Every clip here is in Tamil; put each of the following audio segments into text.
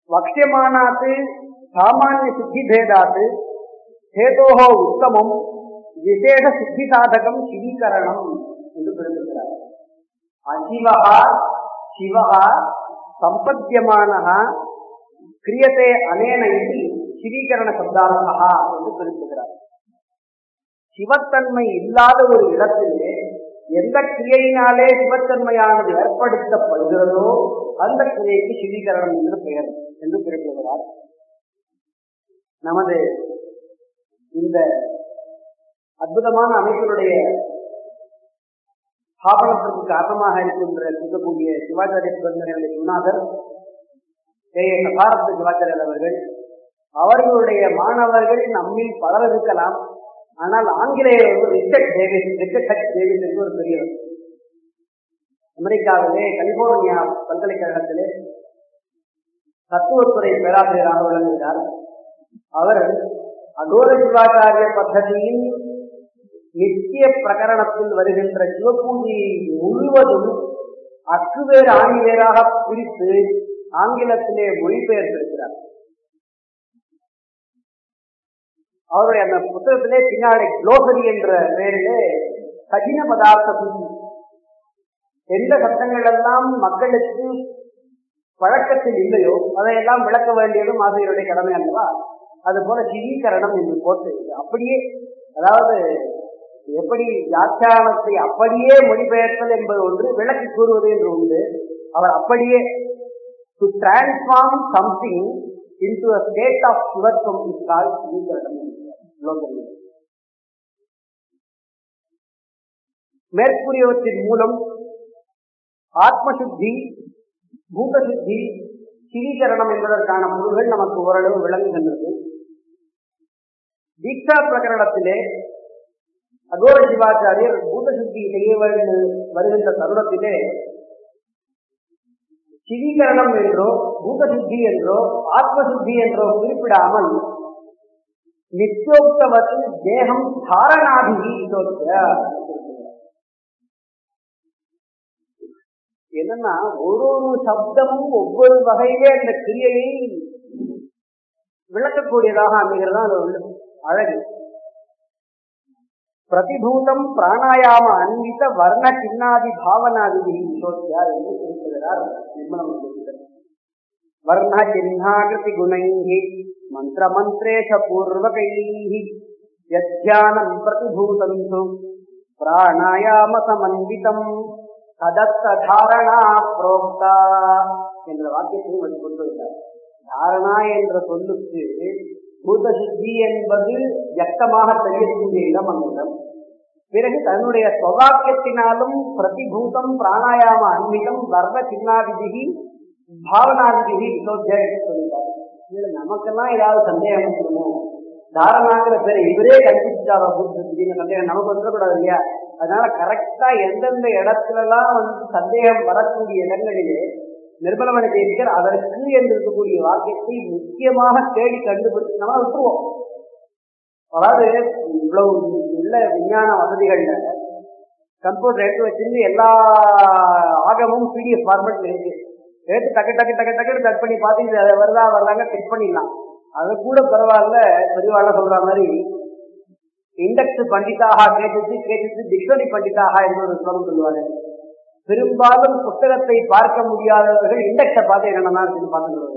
वक्ष्यमानात् सामान्य सिद्धि भेदात् हेतोः उत्तमं विशेष सिद्धि साधकं शिवीकरणम् என்று குறிப்பிடுகிறார். अशिवः शिवः सम्पद्यमानः क्रियते अनेन इति शिवीकरण शब्दार्थः என்று குறிப்பிடுகிறார். சிவத்தன்மை இல்லாத ஒரு இடத்திலே எந்த கிரியையினாலே சிவத்தன்மையானது ஏற்படுத்தப்படுகிறதோ அந்த கிரியைக்கு சிவீகரணம் என்று பெயர் என்று குறிப்பிடுகிறார். நமது இந்த அற்புதமான அமைப்பினுடைய ஸ்தாபனத்திற்கு காரணமாக இருக்கக்கூடிய சிவாச்சாரிய சுதந்திரனுடைய குருநாதர் கதாரத்து சிவாச்சாரியர் அவர்கள், அவர்களுடைய மாணவர்கள் நம்மில் பலர் இருக்கலாம். ஆனால் ஆங்கிலேயர் ரிச்சர்ட் டேவிஸ் என்று ஒரு பெரியவர் அமெரிக்காவிலே கலிபோர்னியா பல்கலைக்கழகத்திலே தத்துவத்துறை பேராசிரியராக விளங்குகிறார். அவர் அகோர சிவாச்சாரிய பദ്ധதியின் நித்திய பிரகரணத்தில் வருகின்ற சிவபூஜையை முழுவதும் அக்குவேறு ஆணிவேராக பிரித்து ஆங்கிலத்திலே மொழிபெயர்த்திருக்கிறார். அவருடைய அந்த புத்தகத்திலே பின்னாடி குளோசரி என்ற பெயரிலே கடின பதார்த்த பூஜை, எந்த சட்டங்கள் எல்லாம் மக்களுக்கு பழக்கத்தில் இல்லையோ அதையெல்லாம் விளக்க வேண்டியதும் ஆசிரியருடைய கடமை அல்லவா? அது போல சிவீகரணம் என்று போட்டு அப்படியே, அதாவது எப்படி வியாக்கியானத்தை அப்படியே மொழிபெயர்த்தல் என்பது ஒன்று, விளக்கி கூறுவது என்று உண்டு. அவர் அப்படியே to transform something into a state of சிவத்துவம் is called சிவீகரணம். மேற்கூறியவற்றின் மூலம் ஆத்மசுத்தி, பூதசுத்தி, சிவீகரணம் என்பதற்கான பொருள்கள் நமக்கு ஓரளவு விளங்குகின்றது. தீட்சா பிரகரணத்திலே அகோர சிவாச்சாரியர் பூதசுத்தி செய்ய வருகின்ற தருணத்திலே சிவீகரணம் என்றோ பூதசுத்தி என்றோ ஆத்மசுத்தி என்றோ குறிப்பிடாமல் நிச்சோக்தவத்து தேகம் தாரணாதிகி என்னன்னா, ஒரு சப்தமும் ஒவ்வொரு வகையிலே அந்த கிரியையை விளக்கக்கூடியதாக அமைகிறதா அது உள்ள அழகு. பிரதிபூதம் பிராணாயாம அன்வித வர்ண சின்னாதி பாவனாதி சோத்தியா என்று குறிப்பிடுகிறார் நிர்மலம். வர்ண சின்னாகிருதி குணைஹி மந்திர மந்திரேஷ பூர்வகைஹி யத்யானம் பிரதிபூதந்து பிராணாயாம சமன்விதம் ததத்த தாரணா புரோக்தா என்ற வாக்கியத்தையும் வழி கொண்டுள்ளார். தாரணா என்ற சொல்லுக்கு பூதசுத்தி என்பது வியக்தமாக தெரியக்கூடிய இடம் அந்த இடம். பிறகு தன்னுடைய ஸ்வவாக்கியத்தினாலும் பிரதிபூதம் பிராணாயாம அன்விதம் வர்ண சின்னாதிதிகி பாவனாதிதிகி விசோத்தியா என்று சொல்லிட்டார். இதுல நமக்கெல்லாம் ஏதாவது சந்தேகம் இருக்கணுமோ, தாரணாங்கிற பேரை இவரே கல்பிச்சுட்டாரோ பூதசுத்தின்னு சந்தேகம் நமக்கு வந்துடக்கூடாது இல்லையா? அதனால கரெக்டா எந்தெந்த இடத்துலலாம் சந்தேகம் வரக்கூடிய இடங்களிலே நிர்மலமணி தேசிகர் அதற்கு என்று இருக்கக்கூடிய வாக்கியத்தை முக்கியமாக தேடி கண்டுபிடிச்சு நம்ம விட்டுருவோம். அதாவது இவ்வளவு உள்ள விஞ்ஞான வசதிகள்ல கம்ப்யூட்டர் எடுத்து வச்சிருந்து எல்லா ஆகமும் பிடிஎஃப் ஃபார்மேட்ல இருக்கு. எடுத்து டக்கு டக்கு டக்கு டக்கு கட் பண்ணி பார்த்து அதை வரலாங்க செக் பண்ணிடலாம். அது கூட பரவாயில்ல. பெரியவாழ சொல்ற மாதிரி இண்டெக்ஸ் பண்டிதாக கேட்டு டிக்ஷனரி பண்டிதாக என்று ஒரு ஸ்லோகம் சொல்லுவாரு. பெரும்பாலும் புத்தகத்தை பார்க்க முடியாதவர்கள் இண்டெக்ஸை பார்த்து என்னென்ன இருக்குன்னு பார்த்துட்டு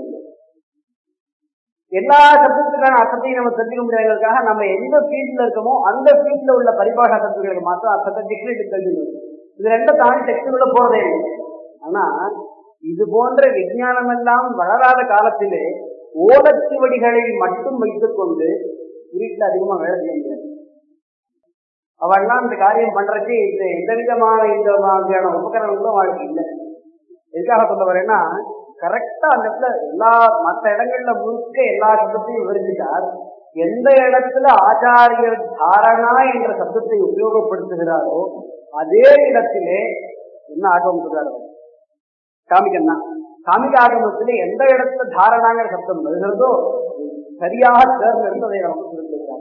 எல்லா சப்தத்துக்கான அர்த்தத்தையும் நம்ம தெரிஞ்சுக்க முடியாததுக்காக நம்ம எந்த ஃபீல்ட்ல இருக்கோமோ அந்த ஃபீல்ட்ல உள்ள பரிபாஷா சப்தங்களுக்கு மாத்திரம் அர்த்தத்தை டிக்ஷனரி தெரிஞ்சுக்கணும். இது ரெண்டும் தாண்டி டெக்ஸ்டுக்குள்ள போறதே இல்லை. ஆனா இது போன்ற விஞ்ஞானம் எல்லாம் வளராத காலத்திலே ஓலச்சுவடிகளை மட்டும் வைத்துக் கொண்டு வீட்டுல அதிகமா வேலை செய்ய முடியாது. அவெல்லாம் இந்த காரியம் பண்றதுக்கு எந்த விதமான இந்த மாதிரியான உபகரணங்களும் வாழ்க்கை இல்லை. எதுக்காக சொல்ல வரேன்னா, கரெக்டா அந்த இடத்துல எல்லா மற்ற இடங்கள்ல முழுக்க எல்லா சப்தத்தையும் விவரிச்சுட்டார். எந்த இடத்துல ஆச்சாரியர் தாரணா என்ற சப்தத்தை உபயோகப்படுத்துகிறாரோ அதே இடத்திலே என்ன ஆகமம் சொல்றாரு காமிக்கன்னா, காமிக ஆகமத்திலே எந்த இடத்துல தாரணாங்கிற சப்தம் வருகிறதோ சரியாக தேர்ந்தெடுத்து அதை நமக்கு குறிப்பிடுகிறார்.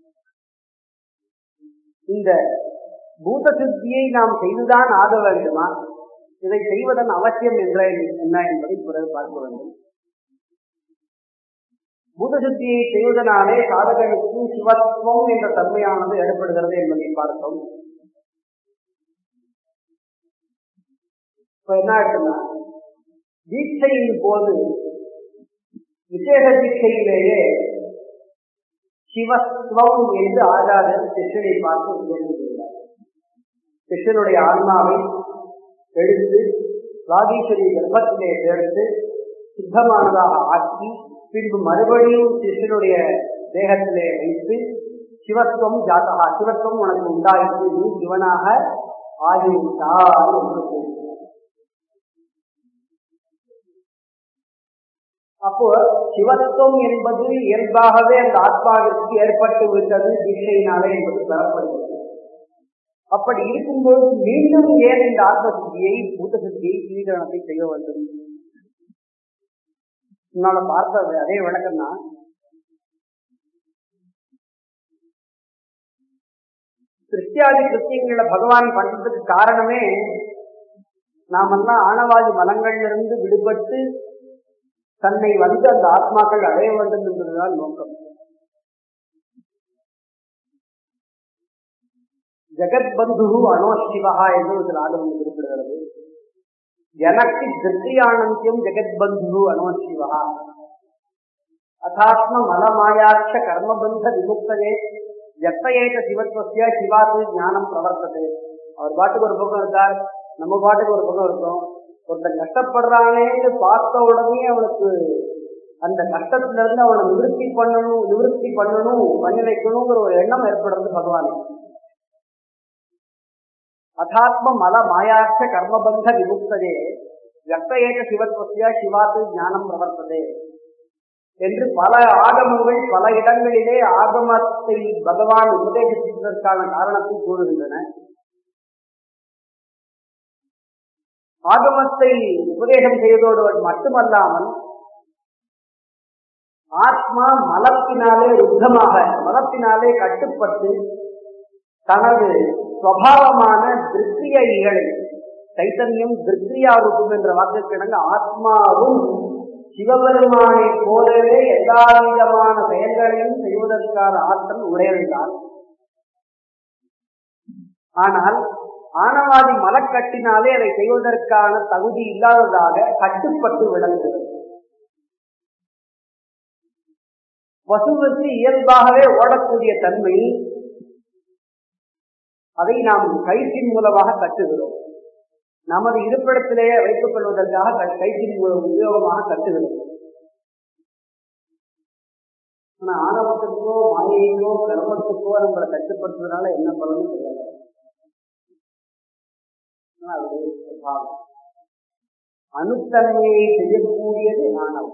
இந்த பூத சுத்தியை நாம் செய்துதான் ஆக வேண்டுமா, இதை செய்வதன் அவசியம் என்ன என்பதை பிறகு பார்க்க வேண்டும். பூதசுத்தியை செய்வதனாலே சாதகனுக்கு சிவத்துவம் என்ற தன்மையானது ஏற்படுகிறது என்பதை பார்த்தோம். இப்ப என்ன ஆச்சுன்னா, தீட்சையின் போது விசேஷ தீட்சையிலேயே சிவத்துவம் என்று ஆச்சாரியர் சிஷ்யனை பார்த்து உபதேசிக்கிறார். சிஷ்யனுடைய ஆன்மாவை எடுத்து ராகீஸ்வரி கர்ப்பத்திலே சேர்த்து சுத்தமானதாக ஆக்கி பின்பு மறுபடியும் சிஷ்யனுடைய தேகத்திலே வைத்து சிவத்துவம் ஜாதகா, சிவத்துவம் உனக்கு உண்டாயிற்று, நீ சிவனாக ஆகிவிட்டார் என்று கூறுகிறார். அப்போ சிவத்துவம் என்பது இயல்பாகவே அந்த ஆத்மாவிற்கு ஏற்பட்டு விட்டது தீட்சையினாலே என்பது பெறப்படுகிறது. அப்படி இருக்கும்போது மீண்டும் ஏன் இந்த ஆத்ம சித்தியை பூத சித்தியை ஸ்வீகரணத்தை செய்ய வேண்டும்? முன்னால பார்த்தது அதே விளக்கம் தான். கிருத்தியாதி கிருத்தியங்கள பகவான் பண்றதுக்கு காரணமே நாமெல்லாம் ஆணவாதி மலங்களிலிருந்து விடுபட்டு தன்னை வந்து அந்த ஆத்மாக்கள் அடைய வேண்டும் என்பதுதான் நோக்கம். ஜெகத் பந்து அனோசிவா என்று ஒரு ராகம் குறிப்பிடுகிறது. எனக்கு திருத்தியானந்தியம் ஜெகத் பந்து அனோசிவா அதாத்ம மலமாயாட்ச கர்மபந்த விமுக்தே ஜப்பயேத சிவத்வஸ்ய சிவாத்து ஞானம் பிரவர்த்தது. அவர் பாட்டுக்கு ஒரு பக்கம் இருக்கார், நம்ம பாட்டுக்கு ஒரு பக்கம் இருக்கோம். ஒருத்தன் கஷ்டப்படுறானேன்னு பார்த்த உடனே அவனுக்கு அந்த கஷ்டத்துல இருந்து அவனை நிவர்த்தி பண்ணணும் பண்ணி வைக்கணுங்கிற ஒரு எண்ணம் ஏற்படுறது பகவான். அதாத்ம மல மாயாட்ச கர்மபந்த விமுக்ததே ஜப்பயேத சிவத்வஸ்ய சிவாத்து ஞானம் பிரவர்த்ததே என்று பல ஆகமங்கள் பல இடங்களிலே ஆகமத்தை பகவான் உபதேசிப்பதற்கான காரணத்தை கூறுகின்றன. ஆகமத்தை உபதேசம் செய்வதோடு மட்டுமல்லாமல் ஆத்மா மலத்தினாலே ருத்தமாக, மலத்தினாலே கட்டுப்பட்டு தனது சுவாவமான திருப்தியை சைத்தன்யம் திருப்தியாருக்கும் என்ற வாக்கிற்கிணங்க ஆத்மாவும் சிவபெருமானை போலவே எல்லா விதமான செயல்களையும் செய்வதற்கான ஆற்றல் உடையதுதான். ஆனால் ஆணவாதி மலக்கட்டினாலே அதை செய்வதற்கான தகுதி இல்லாததாக கட்டுப்பட்டு விளங்குகிறது. பசுவுக்கு இயல்பாகவே ஓடக்கூடிய தன்மை, அதை நாம் கயிற்றின் மூலமாக கட்டுகிறோம். நமது இருப்பிடத்திலேயே வைத்துக் கொள்வதற்காக கயிற்றின் உபயோகமாக கட்டுகிறோம். ஆனா ஆணவத்துக்கோ மாயைக்கோ கர்மத்துக்கோ நம்மளை கட்டுப்படுத்துவதனால என்ன பலனும் கிடையாது. அணுத்தன்மையை செய்யக்கூடியது ஆணவம்.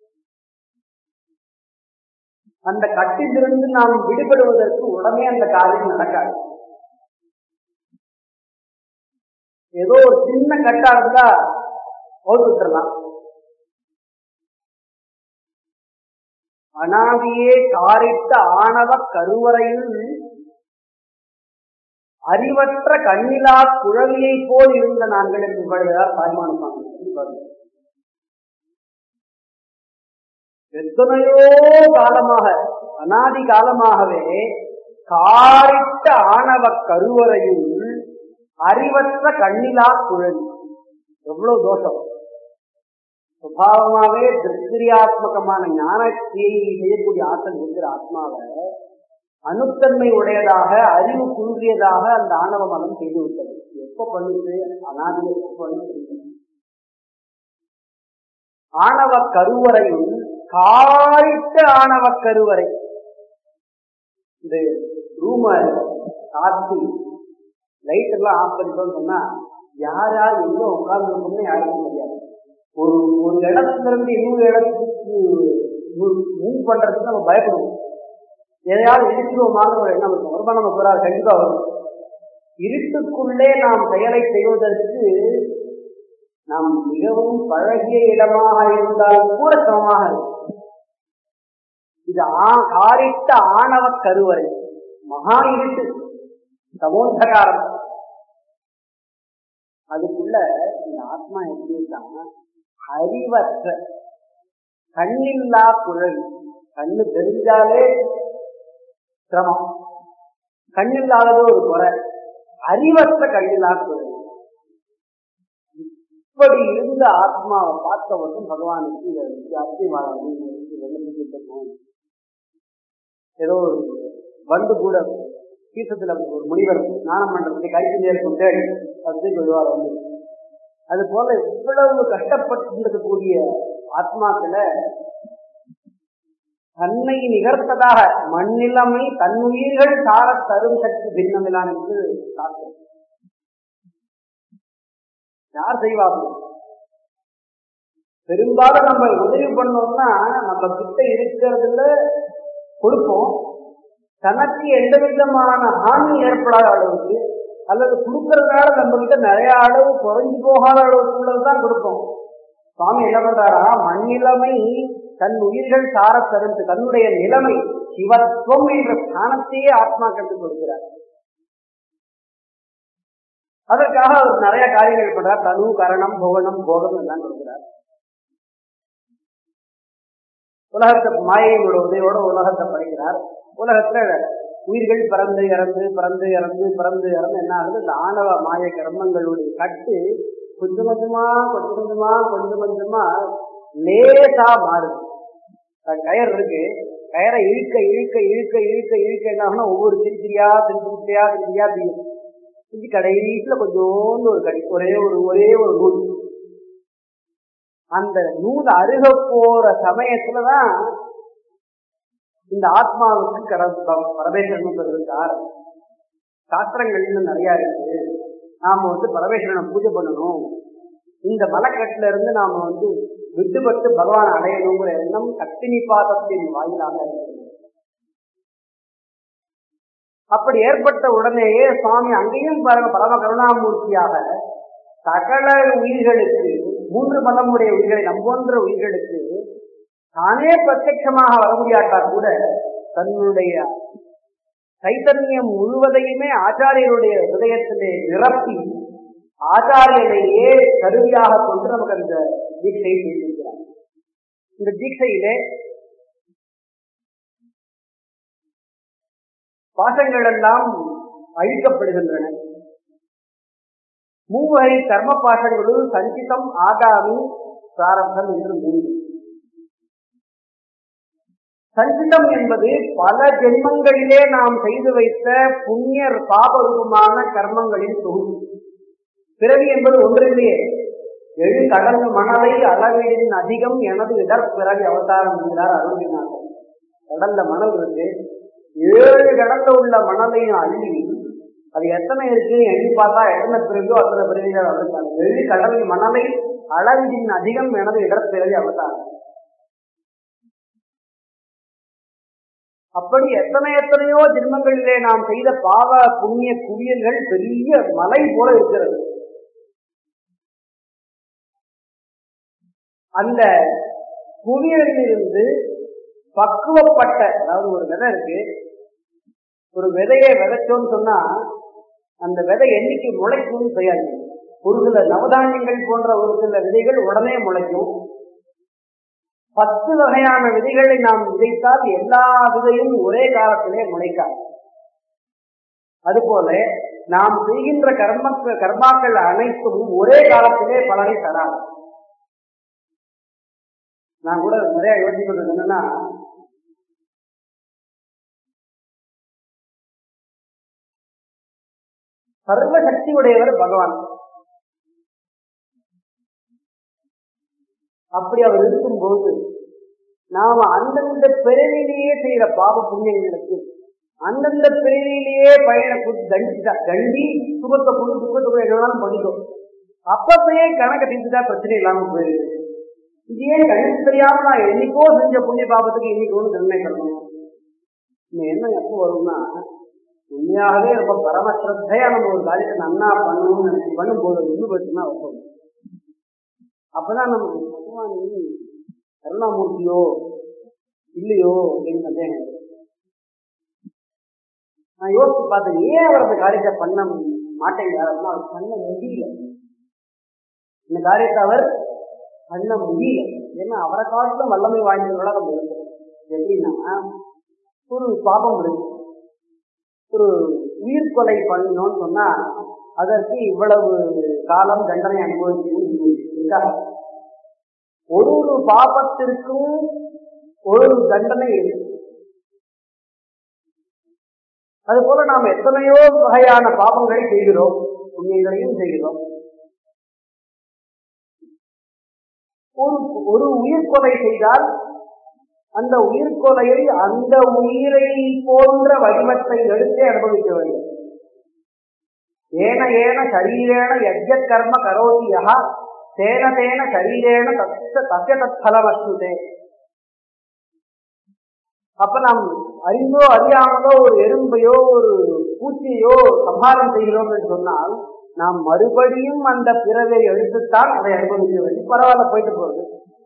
அந்த கட்டிலிருந்து நாம் விடுபடுவதற்கு உடனே அந்த காரியம் நடக்காது. ஏதோ ஒரு சின்ன கட்டா இருந்தா ஓட்டுலாம். அனாதியே காரிட்ட ஆணவ கருவறையில் அறிவற்ற கண்ணிலா குழவியை போல் இருந்த நாங்கள் என்று பாடுகிறார் தாய்மான சுவாமி. எத்தனையோ காலமாக, அனாதி காலமாகவே காரிட்ட ஆணவ கருவறையில் அறிவற்ற கண்ணிலா குழவி. எவ்வளவு தோஷம்! சுபாவமாவே திருஷ்டிரியாத்மகமான ஞானத்தை செய்யக்கூடிய ஆற்றல் இருக்கிற ஆத்மாவை அணுத்தன்மை உடையதாக, அறிவு குன்றியதாக அந்த ஆணவ மனம் செய்து விட்டது. எப்ப பண்ணுது? அனாதியை ஆணவ கருவறையும் காரிட்ட ஆணவ கருவறை. இந்த ரூம காத்தி லைட் எல்லாம் ஆஃப் பண்ணிட்டோம்னு சொன்னா யார் யார் எங்க உட்கார்ந்து இருக்கணும்னு யாருக்கும் தெரியாது. ஒரு இடத்துல இருந்து இன்னொரு இடத்துக்கு மூவ் பண்றதுக்கு நம்ம பயப்படுவோம். எதையாவது இடிச்சுவோமான ஒரு எண்ணம் இருக்கும். வருமானம் நம்ம போறாரு கண்டிப்பா வரும். இருட்டுக்குள்ளே நாம் செயலை செய்வதற்கு நாம் மிகவும் பழகிய இடமாக இருந்தால் கூட சமமாக இருக்கும். இது காரிட்ட ஆணவ கருவறை, மகா இருட்டு, சமோந்தகாரம். அதுக்குள்ள இந்த ஆத்மா எப்படி இருக்காங்க? அறிவற்ற கண்ணில்லா குழவி. கண்ணு தெரிஞ்சாலே சிரமம், கண்ணில்லாதது ஒரு குறை, அறிவற்ற கண்ணில்லாத. இப்படி இருந்த ஆத்மாவை பார்த்தவற்றும் பகவானுக்கு ஏதோ ஒரு வந்து கூட தீர்த்தத்துல ஒரு முனிவர் ஸ்நானம் பண்றதுக்கு கைக்கு நேர்க்கும் தேடி அப்படின்னு சொல்லுவார் வந்து. அது போல இவ்வளவு கஷ்டப்பட்டு இருக்கக்கூடிய ஆத்மாக்களை தன்னை நிகர்த்ததாக மண்ணிலமை தன்னுயிர்கள் சார தரும் சக்தி பின்னமிலான் என்று சாப்பிடும். யார் செய்வார்கள்? பெரும்பாலும் நம்ம உதவி பண்ணோம்னா நம்ம கிட்ட இருக்கிறதுல கொடுப்போம், தனக்கு எந்த விதமான ஹானி ஏற்படாத அளவுக்கு அல்லது கொடுக்கறதுனால நம்ம கிட்ட நிறைய அளவு குறைஞ்சு போகாத அளவுக்குள்ளதான் கொடுப்போம். சுவாமி என்ன பண்றாரா, மண்ணிலைமை தன் உயிர்கள் சார தருந்து தன்னுடைய நிலைமை சிவத்துவம் என்ற ஸ்தானத்தையே ஆத்மா கண்டு கொடுக்கிறார். அதற்காக அவர் நிறைய காரியங்கள் பண்றார். தனு கரணம் புவனம் போகம் எல்லாம் கொடுக்கிறார். உலகத்தை மாயையோட உதவியோட உலகத்தை படைக்கிறார். உலகத்துல உயிர்கள் பிறந்து இறந்து பிறந்து இறந்து பிறந்து இறந்து என்ன ஆகுது, இந்த ஆணவ மாய கர்மங்களுடைய கட்டு கொஞ்சம் கொஞ்சமா கொஞ்சம் கொஞ்சமா கொஞ்சம் கொஞ்சமா லேசா மாறுது. கயர் இருக்கு, கயரை இழுக்க இழுக்க இழுக்க இழுக்க இழுக்க என்ன ஆகுனா ஒவ்வொரு திருச்சிரியா திருச்சிரியா திருச்சிரியா தீயும். இது கடைசியில கொஞ்சோண்டு ஒரு கடி, ஒரே ஒரு நூல். அந்த நூல் அருக போற சமயத்துலதான் இந்த ஆத்மாவுக்கு பரமேஸ்வரன் இருக்கார். சாஸ்திரங்கள்னு நிறைய இருக்கு. நாம பரமேஸ்வரனை பூஜை பண்ணணும், இந்த மலக்கட்டுல இருந்து நாம விட்டுபட்டு பகவான் அடையணுங்கிற எண்ணம் சக்தி நிபாதத்தின் வாயிலாக இருக்கு. அப்படி ஏற்பட்ட உடனேயே சுவாமி அங்கேயும் பரம கருணாமூர்த்தியாக சகல உயிர்களுக்கு, மூன்று மதமுடைய உயிர்களை நம்போன்ற உயிர்களுக்கு தானே பிரத்யட்சமாக வர முடியாட்டா கூட தன்னுடைய சைத்தன்யம் முழுவதையுமே ஆச்சாரியருடைய ஹிருதயத்திலே நிரப்பி ஆச்சாரியனையே கருவியாக கொண்டு நமக்கு அந்த தீட்சையை செய்திருக்கிறார். இந்த தீட்சையிலே பாசங்கள் எல்லாம் அழிக்கப்படுகின்றன. மூவகை கர்ம பாசங்களுள் சஞ்சிதம், ஆகாமி, பிராரப்தம் என்று மூன்று. சஞ்சிதம் என்பது பல ஜென்மங்களிலே நாம் செய்து வைத்த புண்ணிய பாபரூபமான கர்மங்களின் தொகுப்பு. பிறவி என்பது ஒன்றிலேயே 7 கடல் மணலை அளவீடின் அதிகம் எனது இடர்பிறவி அவதாரம் என்கிறார் அருள்நாதர். கடல்ல மணல் இருக்கு, 7 கடல்ல உள்ள மணலையும் அள்ளி அது எத்தனை இருக்குன்னு எண்ணி பார்த்தா எத்தனை பிறவியோ அத்தனை பிறவிகள் அவதாரம். 7 கடல் மணலை அளவீடின் அதிகம் எனது இடர்பிறவி அவதாரம். அப்படி எத்தனையோ ஜென்மங்களிலே நாம் செய்த பாவ புண்ணிய குவியல்கள் பெரிய மலை போல இருக்கிறது. அந்த குவியலிலிருந்து பக்குவப்பட்ட, அதாவது ஒரு விதை இருக்கு, ஒரு விதையை விதைச்சோன்னு சொன்னா அந்த விதை என்னைக்கு முளைக்கும் செய்யாது. ஒரு சில நவதானியங்கள் போன்ற ஒரு சில விதைகள் உடனே முளைக்கும். 10 வகையான விதைகளை நாம் விதைத்தால் எல்லா விதையும் ஒரே காலத்திலே முளைக்காது. அதுபோல நாம் செய்கின்ற கர்மாக்கள் அனைத்தும் ஒரே காலத்திலே பலனை தராது. நான் கூட நிறைய யோசிக்கிறது என்னன்னா, சர்வ சக்தி உடையவர் பகவான். அப்படி அவர் இருக்கும்போது நாம அந்தந்த பிறவிலேயே செய்யற பாவ புண்ணியங்களுக்கு அந்தந்த பிறவிலேயே பயனை தண்டி சுகத்தை கொண்டு துக்கத்தை எவ்வளவு பண்ணிக்கும். அப்பப்பயே கணக்கை தீர்த்துட்டா பிரச்சனை இல்லாம போயிருக்கு. இதே கணக்கு தெரியாம நான் என்னைக்கோ செஞ்ச புண்ணிய பாபத்துக்கு இன்னைக்கு ஒன்று தண்டனை பண்ணணும். இந்த எண்ணம் எப்போ வரும்னா, உண்மையாகவே ரொம்ப பரமஸ்ரத்தையா நம்ம ஒரு காரியத்தை நன்னா பண்ணணும்னு நினைச்சு பண்ணும்போது இன்னும் பிரச்சனை வரும். அப்பதான் நமக்கு பகவான் கருணாமூர்த்தியோ இல்லையோ அப்படின்னு சந்தேகம். நான் யோசிச்சு பார்த்தேன், ஏன் அவர் அந்த காரியத்தை பண்ண மாட்டேங்கிறாருன்னா அவர் பண்ண முடியல. இந்த காரியத்தை அவர் பண்ண முடியல. ஏன்னா அவரை காட்டிலும் வல்லமை வாய்ந்தவர்களாக நம்ம இருக்கிறோம். எப்படின்னா, ஒரு பாபம் இருக்கு, ஒரு உயிர் கொலை பண்ணணும்னு சொன்னா அதற்கு இவ்வளவு காலம் தண்டனை அனுபவிச்சிருக்கா. ஒரு ஒரு பாபத்திற்கும் ஒரு தண்டனை இருக்கு. அது போல நாம் எத்தனையோ வகையான பாபங்களை செய்கிறோம், புண்ணியங்களையும் செய்கிறோம். ஒரு உயிர் கொலை செய்தால் அந்த உயிர் கொலையை அந்த உயிரை போன்ற வடிவத்தை எடுத்தே அனுபவிக்க வேண்டும். ஏன ஏன சரீரேன யஜ்ய கர்ம கரோதி யஹ தேன தேன சரீரேன தஸ்ய தத்பலமஸ்னுதே. அப்ப நாம் அறிந்தோ அறியாமலோ ஒரு எறும்பையோ ஒரு பூச்சியோ சம்ஹாரம் செய்கிறோம் என்று சொன்னால் நாம் மறுபடியும் அந்த பிறவை எடுத்துத்தான் அதை அனுபவிக்க வேண்டும். பரவாயில்ல, போயிட்டு போகுது.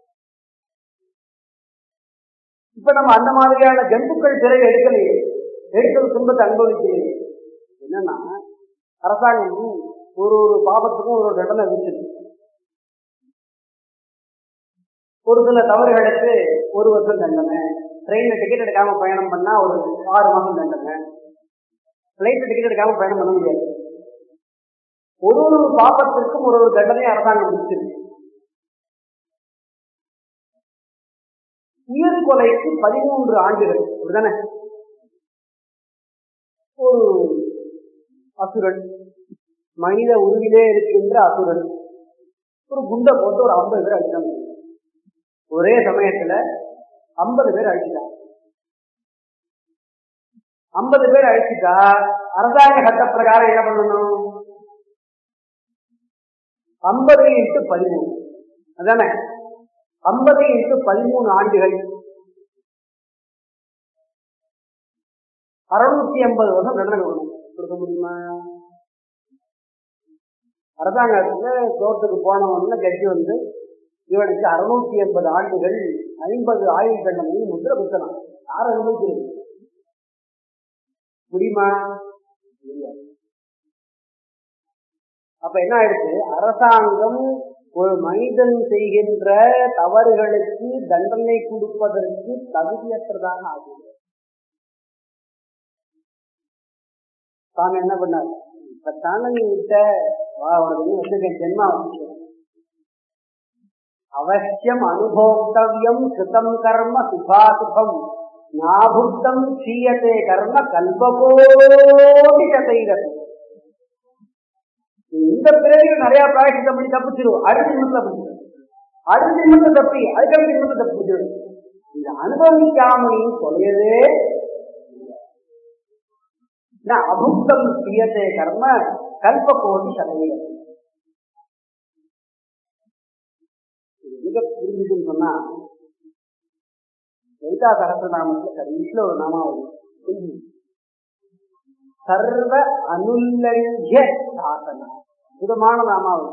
இப்ப நம்ம அந்த மாதிரியான ஜந்துக்கள் பிறகு எடுக்கலையே, எடுக்கிற துன்பத்தை அனுபவிக்கலையே. என்னன்னா, அரசாங்கம் ஒரு ஒரு பாவத்துக்கும் ஒரு தண்டனை விதிச்சிருக்கு. ஒரு சில தவறுகளுக்கு 1 வருஷம் தண்டனை, ட்ரெயின்ல டிக்கெட் எடுக்காம பயணம் பண்ணா ஒரு 6 மாசம் தண்டனை, பிளைட்ல டிக்கெட் எடுக்காம பயணம் பண்ண முடியாது. ஒரு ஒரு பாவத்திற்கும் ஒரு ஒரு தண்டனை அரசாங்கம் விதிச்சிருக்கு. உயிர் கொலைக்கு 13 ஆண்டுகள். அப்படிதானே? ஒரு அசுரன், மனித உருவிலே இருக்கின்ற அசுரன் ஒரு குண்டை போட்டு ஒரு 50 பேர் அடிச்சாங்க. ஒரே சமயத்துல 50 பேர் அழிச்சிட்டாங்க. 50 பேர் அழிச்சிட்டா அரசாங்க சட்ட பிரகாரம் என்ன பண்ணணும்? 50 × 13 அதானே? 50 × 13 ஆண்டுகள் 650 வருஷம் தண்டனை கொடுக்க முடியுமா? அரசாங்கத்துல கோர்ட்டுக்கு போனவன்னு ஜட்ஜி வந்து இவனுக்கு 680 ஆண்டுகள் 50 ஆயுள் தண்டனையும் முத்திர குத்தலாம். யார் அனுபவிக்கிறது? முடியுமா? முடியாது. அப்ப என்ன ஆயிடுச்சு? அரசாங்கம் ஒரு மனிதன் செய்கின்ற தவறுகளுக்கு தண்டனை கொடுப்பதற்கு தகுதியற்றதாக ஆகிறது. தாங்க என்ன பண்ணார்? இப்ப தானே நீ விட்ட வச்சிருக்கேன் ஜென்மா அவசியம் அனுபோக்தவ்யம் கிருதம் கர்ம சுபாசுபம் நாபுத்தம் சீயத்தே கர்ம கல்பகோடி கதைகள். இந்த பிறகு நிறைய பிராயசித்தம் பண்ணி தப்பிச்சிருவோம். அடுத்த நிமிஷத்துல தப்பிச்சிடும், அடுத்த நிமிஷம் தப்பி அதுக்கு நிமிஷம் தப்பிச்சிடும். இந்த அனுபவிக்காமையும் சொல்லியதே அபுக்தம் சீயத்தே கர்ம கல்பகோடி கதைகள். மிக புரிஞ்சுன்னு சொன்னா லலிதா சகஸ்ரநாமத்துல கடைசியில ஒரு நாமாவளி சர்வ அனுல்லங்கிய சாசனா, அற்புதமான நாமாவளி.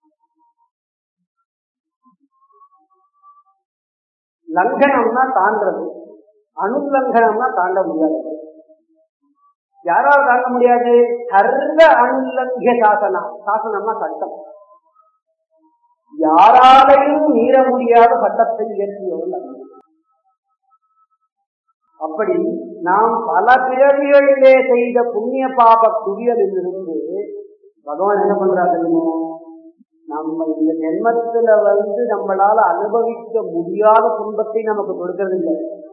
லங்கனம்னா தாண்டது, அனுல்லங்கனம்னா தாண்ட முடியாது. யாரால் தாண்ட முடியாது? சர்வ அனுல்லங்கிய சாசனா. சாசனம்னா சட்டம். யாராலையும் மீற முடியாத சட்டத்தை இயற்றியவர்கள். அப்படி நாம் பல பிறவிகளிலே செய்த புண்ணிய பாப குவியலில் இருந்து பகவான் என்ன பண்றாரு தெரியுமோ? நம்ம இந்த ஜென்மத்துல நம்மளால அனுபவிக்க முடியாத துன்பத்தை நமக்கு கொடுக்கறது இல்லை.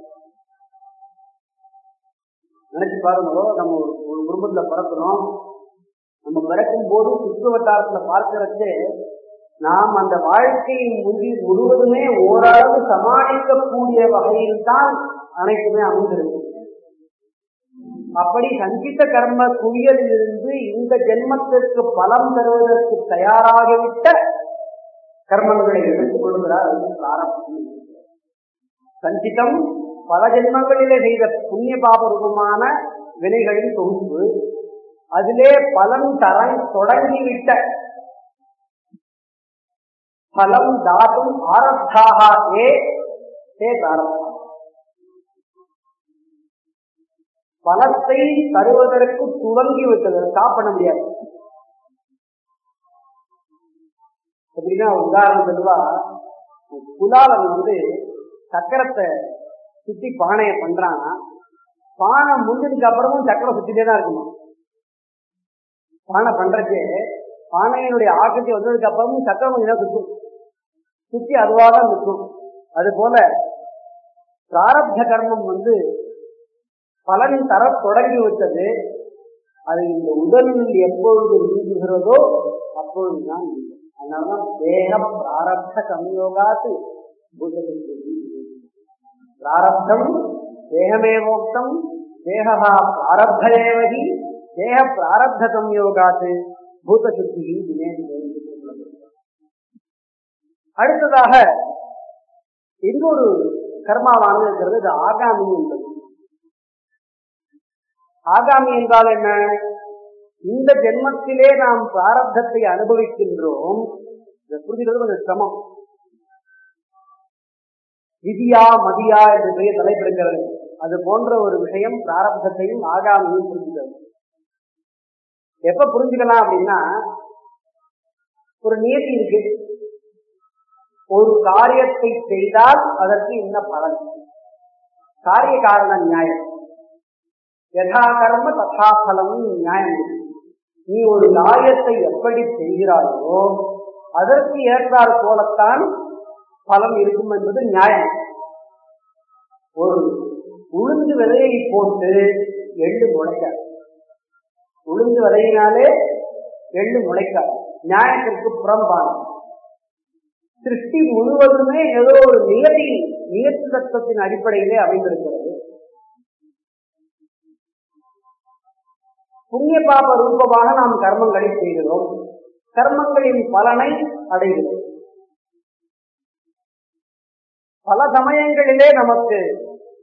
நினைச்சு பாருங்க, நம்ம ஒரு குடும்பத்துல பிறக்கிறோம். நம்ம பிறக்கும் போது சுற்று வட்டாரத்துல பார்க்கறதே நாம் அந்த வாழ்க்கையை முழுவதுமே ஓரளவு சமாளிக்கக்கூடிய வகையில் தான் அனைத்துமே அமைந்திருக்கு. அப்படி சஞ்சித்த கர்ம குவியலில் இருந்து இந்த ஜென்மத்திற்கு பலம் தருவதற்கு தயாராகிவிட்ட கர்மங்களை எடுத்துக் கொள்கிறார். சஞ்சிதம் பல ஜென்மங்களிலே செய்த புண்ணிய பாப ரூபமான வினைகளின் தொகுப்பு. அதிலே பலன் தொடங்கிவிட்ட பலம் தாத்தும் ஆரப்தாக பலத்தை தருவதற்கு துவங்கி விட்டது. ஸ்டாப் பண்ண முடியாது. எப்படின்னா உதாரணம் சொல்லுவா, குலாலன் சக்கரத்தை சுத்தி பானையை பண்றான்னா பானை முடிஞ்சதுக்கு அப்புறமும் சக்கரம் சுத்திட்டே தான் இருக்குமா. பானை பண்றச்சே பானையினுடைய ஆக்கத்தை வந்ததுக்கு அப்புறமும் சக்கரம் கொஞ்சம் சுத்தும், சுத்தி அதுவாக தான் நிற்கும். அது போல பிராரப்த கர்மம் பலன் தர தொடங்கி விட்டது. அது இந்த உடலில் எப்பொழுது நீங்குகிறதோ அப்பொழுதுதான். அதனாலதான் தேக பிராரப்த சம்யோகாத்து பிராரப்தம் தேகமேவோக்தம் தேகா பிராரப்தேவகி தேக பிராரப்த சம்யோகாத்து பூத சுத்தி. அடுத்ததாக இன்னொரு கர்மாவானது இருக்கிறது, இது ஆகாமி என்பது. ஆகாமி என்றால் என்ன? இந்த ஜென்மத்திலே நாம் பிராரப்தத்தை அனுபவிக்கின்றோம். புரிஞ்சுக்கிறது கொஞ்சம் சிரமம். விதியா மதியா என்று பெரிய தலைப்பிடுகிறது. அது போன்ற ஒரு விஷயம் பிராரப்தத்தையும் ஆகாமியும் புரிஞ்சுக்கிறது. எப்ப புரிஞ்சுக்கலாம் அப்படின்னா, ஒரு நியதி இருக்கு. ஒரு காரியத்தை செய்தால் அதற்கு என்ன பலன், காரிய காரண நியாயம். யதா கர்ம ததா பலம் நியாயம். நீ ஒரு காரியத்தை எப்படி செய்கிறாயோ அதற்கு ஏற்றாற் போலத்தான் பலம் இருக்கும் என்பது நியாயம். ஒரு உளுந்து விதையை போட்டு எள்ளு முளைக்காது. உளுந்து விதையினாலே எள்ளு முளைக்காது. நியாயத்திற்கு புறம்பான சிருஷ்டி முழுவதுமே ஏதோ ஒரு நியதி தத்துவத்தின் அடிப்படையிலே அமைந்திருக்கிறது. புண்ணிய பாப ரூபமாக நாம் கர்மங்களை செய்கிறோம், கர்மங்களின் பலனை அடைகிறோம். பல சமயங்களிலே நமக்கு